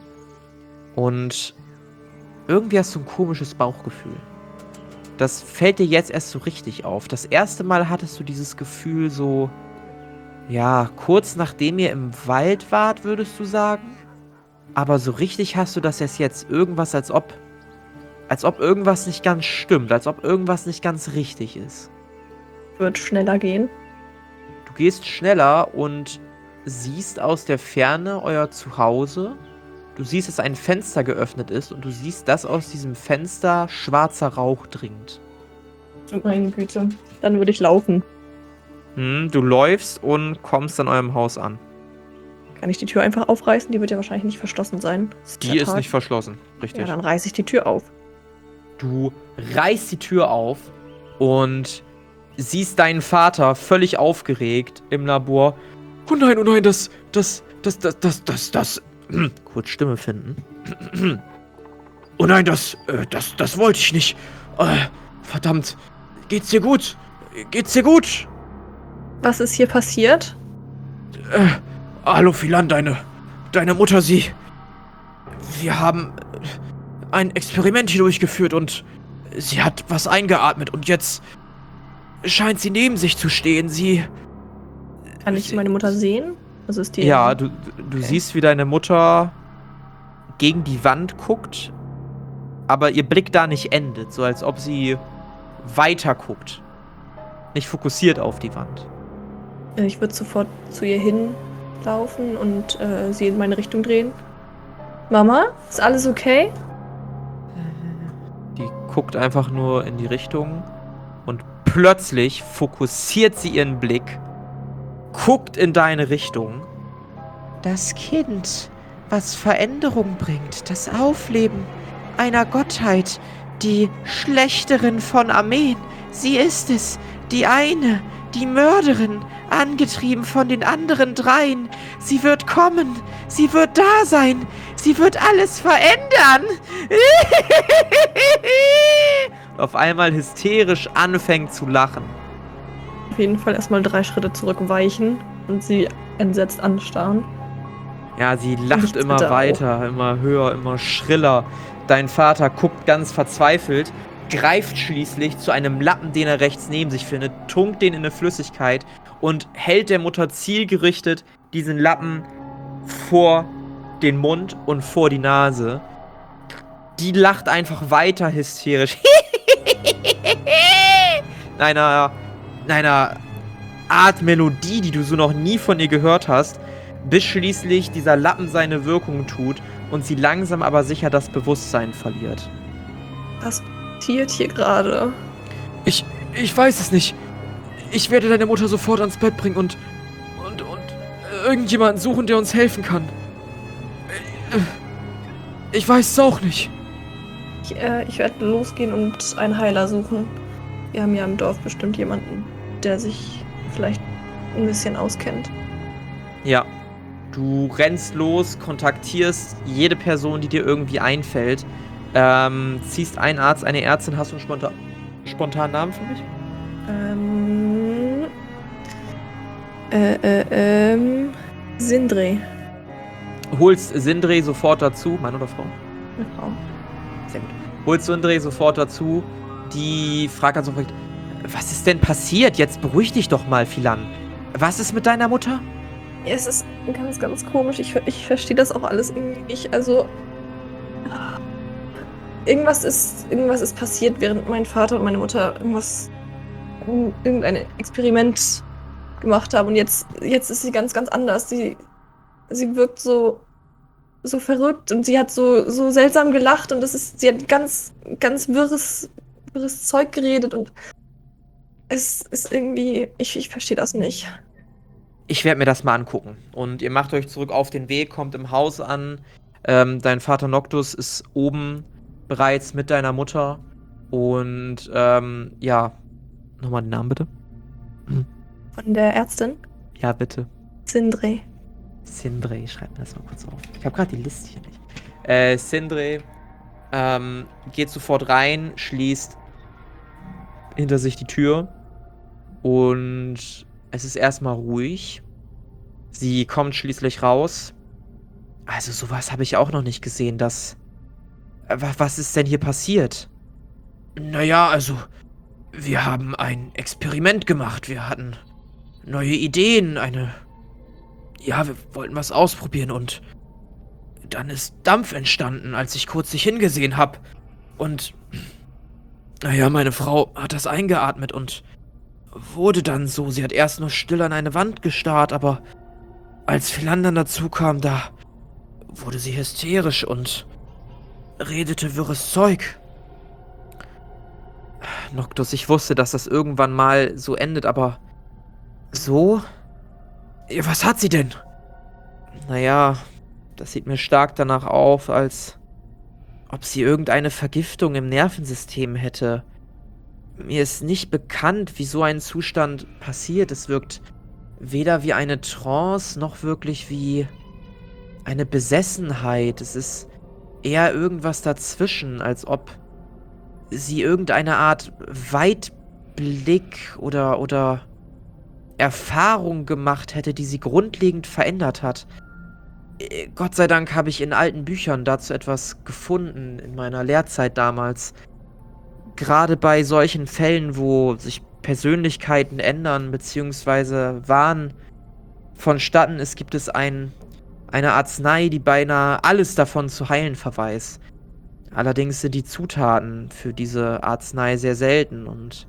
und irgendwie hast du ein komisches Bauchgefühl. Das fällt dir jetzt erst so richtig auf. Das erste Mal hattest du dieses Gefühl so, ja, kurz nachdem ihr im Wald wart, würdest du sagen. Aber so richtig hast du das jetzt irgendwas, als ob irgendwas nicht ganz stimmt, als ob irgendwas nicht ganz richtig ist. Wird schneller gehen. Du gehst schneller und siehst aus der Ferne euer Zuhause. Du siehst, dass ein Fenster geöffnet ist und du siehst, dass aus diesem Fenster schwarzer Rauch dringt. Meine Güte. Dann würde ich laufen. Du läufst und kommst an eurem Haus an. Kann ich die Tür einfach aufreißen? Die wird ja wahrscheinlich nicht verschlossen sein. Die ist nicht verschlossen, richtig. Ja, dann reiße ich die Tür auf. Du reißt die Tür auf und siehst deinen Vater völlig aufgeregt im Labor. Oh nein, das. Kurz Stimme finden. Oh nein, das wollte ich nicht. Verdammt. Geht's dir gut? Geht's dir gut? Was ist hier passiert? Hallo Philan, deine Mutter, wir haben ein Experiment hier durchgeführt und sie hat was eingeatmet und jetzt scheint sie neben sich zu stehen. Kann ich meine Mutter sehen? Also ist die. Ja, du siehst, wie deine Mutter gegen die Wand guckt, aber ihr Blick da nicht endet, so als ob sie weiter guckt. Nicht fokussiert auf die Wand. Ich würde sofort zu ihr hinlaufen und sie in meine Richtung drehen. Mama, ist alles okay? Die guckt einfach nur in die Richtung und plötzlich fokussiert sie ihren Blick, guckt in deine Richtung. Das Kind, was Veränderung bringt, das Aufleben einer Gottheit, die Schlechterin von Armeen, sie ist es, die eine, die Mörderin, angetrieben von den anderen dreien. Sie wird kommen, sie wird da sein, sie wird alles verändern. Auf einmal hysterisch anfängt zu lachen. Auf jeden Fall erstmal 3 Schritte zurückweichen und sie entsetzt anstarren. Ja, sie lacht Nichts immer bitte weiter, immer höher, immer schriller. Dein Vater guckt ganz verzweifelt, greift schließlich zu einem Lappen, den er rechts neben sich findet, tunkt den in eine Flüssigkeit und hält der Mutter zielgerichtet diesen Lappen vor den Mund und vor die Nase. Die lacht einfach weiter hysterisch. Einer Art Melodie, die du so noch nie von ihr gehört hast, bis schließlich dieser Lappen seine Wirkung tut und sie langsam aber sicher das Bewusstsein verliert. Was passiert hier gerade? Ich weiß es nicht. Ich werde deine Mutter sofort ans Bett bringen und irgendjemanden suchen, der uns helfen kann. Ich weiß es auch nicht. Ich werde losgehen und einen Heiler suchen. Wir haben ja im Dorf bestimmt jemanden, der sich vielleicht ein bisschen auskennt. Ja, du rennst los, kontaktierst jede Person, die dir irgendwie einfällt, ziehst einen Arzt, eine Ärztin. Hast du einen spontanen Namen für mich? Sindre. holst Sindre sofort dazu. Mann oder Frau? Eine Frau. Sehr gut. Holst Sindre sofort dazu. Die fragt dann sofort, was ist denn passiert? Jetzt beruhig dich doch mal, Philan. Was ist mit deiner Mutter? Ja, es ist ganz, ganz komisch. Ich verstehe das auch alles irgendwie nicht. Also, irgendwas ist passiert, während mein Vater und meine Mutter irgendein Experiment gemacht haben. Und jetzt ist sie ganz, ganz anders. Sie wirkt so verrückt und sie hat so seltsam gelacht und sie hat ganz, ganz wirres Zeug geredet und es ist irgendwie, ich verstehe das nicht. Ich werde mir das mal angucken. Und ihr macht euch zurück auf den Weg, kommt im Haus an. Dein Vater Noctus ist oben bereits mit deiner Mutter. Und ja, nochmal den Namen bitte. Von der Ärztin? Ja, bitte. Sindre. Sindre, ich schreibe mir das mal kurz auf. Ich habe gerade die Liste hier nicht. Sindre geht sofort rein, schließt hinter sich die Tür und es ist erstmal ruhig. Sie kommt schließlich raus. Also sowas habe ich auch noch nicht gesehen, was ist denn hier passiert? Naja, also wir haben ein Experiment gemacht. Wir hatten neue Ideen, ja, wir wollten was ausprobieren und dann ist Dampf entstanden, als ich kurz nicht hingesehen habe. Und, naja, meine Frau hat das eingeatmet und wurde dann so. Sie hat erst nur still an eine Wand gestarrt, aber als Philan dann dazu kam, da wurde sie hysterisch und redete wirres Zeug. Noctus, ich wusste, dass das irgendwann mal so endet, aber so? Ja, was hat sie denn? Naja, das sieht mir stark danach auf, als ob sie irgendeine Vergiftung im Nervensystem hätte. Mir ist nicht bekannt, wie so ein Zustand passiert. Es wirkt weder wie eine Trance, noch wirklich wie eine Besessenheit. Es ist eher irgendwas dazwischen, als ob sie irgendeine Art Weitblick oder Erfahrung gemacht hätte, die sie grundlegend verändert hat. Gott sei Dank habe ich in alten Büchern dazu etwas gefunden, in meiner Lehrzeit damals. Gerade bei solchen Fällen, wo sich Persönlichkeiten ändern, beziehungsweise Wahn vonstatten ist, gibt es eine Arznei, die beinahe alles davon zu heilen verweist. Allerdings sind die Zutaten für diese Arznei sehr selten und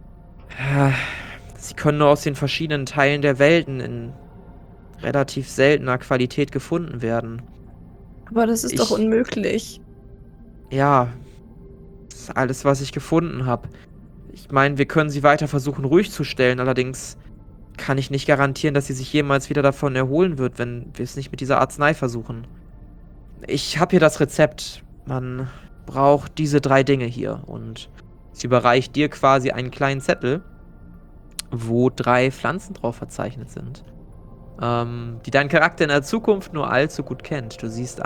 sie können nur aus den verschiedenen Teilen der Welten in relativ seltener Qualität gefunden werden. Aber das ist doch unmöglich. Ja, das ist alles, was ich gefunden habe. Ich meine, wir können sie weiter versuchen ruhig zu stellen, allerdings kann ich nicht garantieren, dass sie sich jemals wieder davon erholen wird, wenn wir es nicht mit dieser Arznei versuchen. Ich habe hier das Rezept. Man braucht diese 3 Dinge hier und sie überreicht dir quasi einen kleinen Zettel, wo 3 Pflanzen drauf verzeichnet sind, die deinen Charakter in der Zukunft nur allzu gut kennt. Du siehst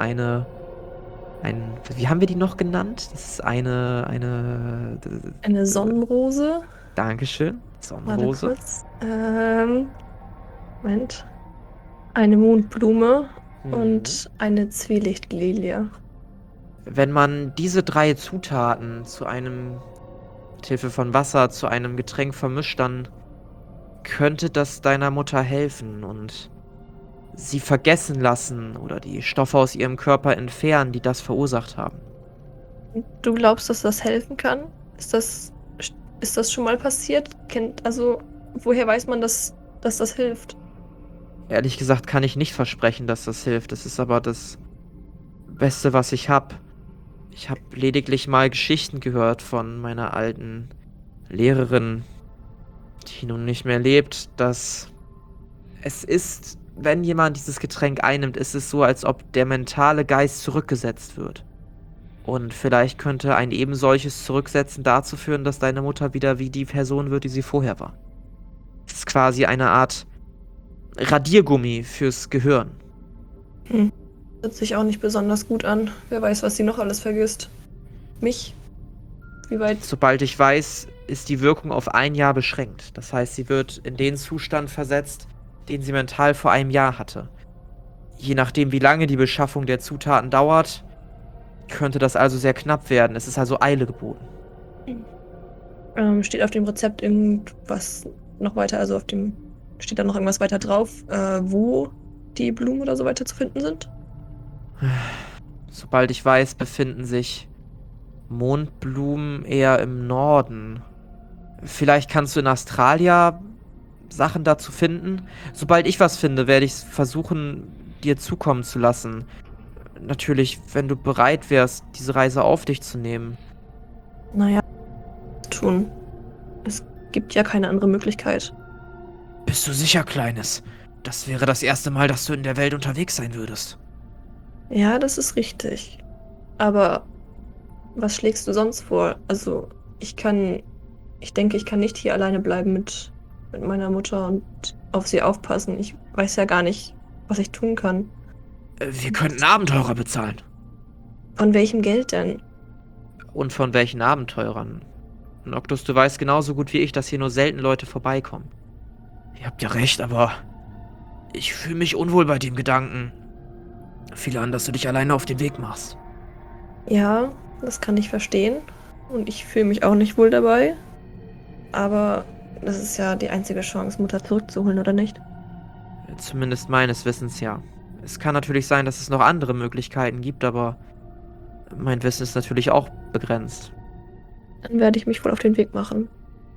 wie haben wir die noch genannt? Das ist eine Sonnenrose. Dankeschön, Sonnenrose. Warte kurz. Moment. Eine Mondblume und eine Zwielichtlilie. Wenn man diese 3 Zutaten mit Hilfe von Wasser zu einem Getränk vermischt, dann könnte das deiner Mutter helfen und sie vergessen lassen oder die Stoffe aus ihrem Körper entfernen, die das verursacht haben. Du glaubst, dass das helfen kann? Ist das schon mal passiert? Woher weiß man, dass das hilft? Ehrlich gesagt kann ich nicht versprechen, dass das hilft. Das ist aber das Beste, was ich habe. Ich habe lediglich mal Geschichten gehört von meiner alten Lehrerin, die nun nicht mehr lebt, dass es ist, wenn jemand dieses Getränk einnimmt, ist es so, als ob der mentale Geist zurückgesetzt wird. Und vielleicht könnte ein eben solches Zurücksetzen dazu führen, dass deine Mutter wieder wie die Person wird, die sie vorher war. Es ist quasi eine Art Radiergummi fürs Gehirn. Hört sich auch nicht besonders gut an. Wer weiß, was sie noch alles vergisst. Mich? Wie weit? Sobald ich weiß, ist die Wirkung auf 1 Jahr beschränkt. Das heißt, sie wird in den Zustand versetzt, den sie mental vor einem Jahr hatte. je nachdem, wie lange die Beschaffung der Zutaten dauert, könnte das also sehr knapp werden. Es ist also Eile geboten. Steht auf dem Rezept irgendwas noch weiter, also steht da noch irgendwas weiter drauf, wo die Blumen oder so weiter zu finden sind? Sobald ich weiß, befinden sich Mondblumen eher im Norden. Vielleicht kannst du in Australia Sachen dazu finden. Sobald ich was finde, werde ich versuchen, dir zukommen zu lassen. Natürlich, wenn du bereit wärst, diese Reise auf dich zu nehmen. Naja, tun. Es gibt ja keine andere Möglichkeit. Bist du sicher, Kleines? Das wäre das erste Mal, dass du in der Welt unterwegs sein würdest. Ja, das ist richtig. Aber was schlägst du sonst vor? Also, ich denke, ich kann nicht hier alleine bleiben mit meiner Mutter und auf sie aufpassen. Ich weiß ja gar nicht, was ich tun kann. Wir könnten Abenteurer bezahlen. Von welchem Geld denn? Und von welchen Abenteurern? Noctus, du weißt genauso gut wie ich, dass hier nur selten Leute vorbeikommen. Ihr habt ja recht, aber ich fühle mich unwohl bei dem Gedanken. Viele an, dass du dich alleine auf den Weg machst. Ja, das kann ich verstehen. Und ich fühle mich auch nicht wohl dabei. Aber das ist ja die einzige Chance, Mutter zurückzuholen, oder nicht? Zumindest meines Wissens ja. Es kann natürlich sein, dass es noch andere Möglichkeiten gibt, aber mein Wissen ist natürlich auch begrenzt. Dann werde ich mich wohl auf den Weg machen.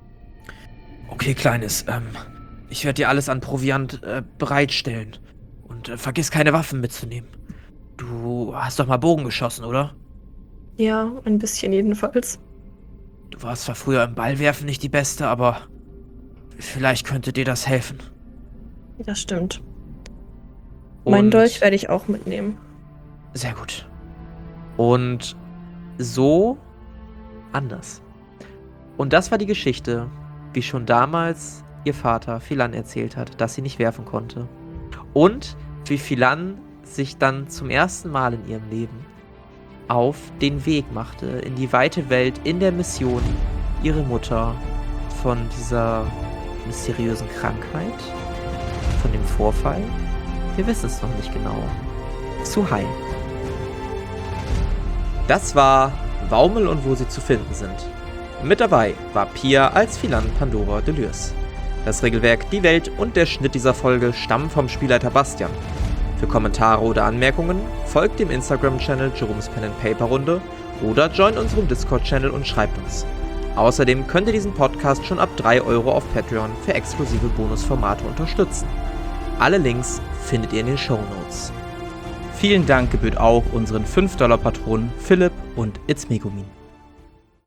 Okay, Kleines, ich werde dir alles an Proviant bereitstellen. Und vergiss keine Waffen mitzunehmen. Du hast doch mal Bogen geschossen, oder? Ja, ein bisschen jedenfalls. Du warst zwar früher im Ballwerfen nicht die Beste, aber vielleicht könnte dir das helfen. Das stimmt. Meinen Dolch werde ich auch mitnehmen. Sehr gut. Und so anders. Und das war die Geschichte, wie schon damals ihr Vater Philan erzählt hat, dass sie nicht werfen konnte. Und wie Philan sich dann zum ersten Mal in ihrem Leben auf den Weg machte in die weite Welt in der Mission, ihre Mutter von dieser mysteriösen Krankheit, von dem Vorfall, wir wissen es noch nicht genau, zu heilen. Das war Waumel und wo sie zu finden sind. Mit dabei war Pia als Philan Pandora Delürs. Das Regelwerk, die Welt und der Schnitt dieser Folge stammen vom Spielleiter Bastian. Für Kommentare oder Anmerkungen folgt dem Instagram-Channel Jerome's Pen & Paper Runde oder joint unserem Discord-Channel und schreibt uns. Außerdem könnt ihr diesen Podcast schon ab 3 € auf Patreon für exklusive Bonusformate unterstützen. Alle Links findet ihr in den Shownotes. Vielen Dank gebührt auch unseren $5-Patronen Philipp und It's Megumin.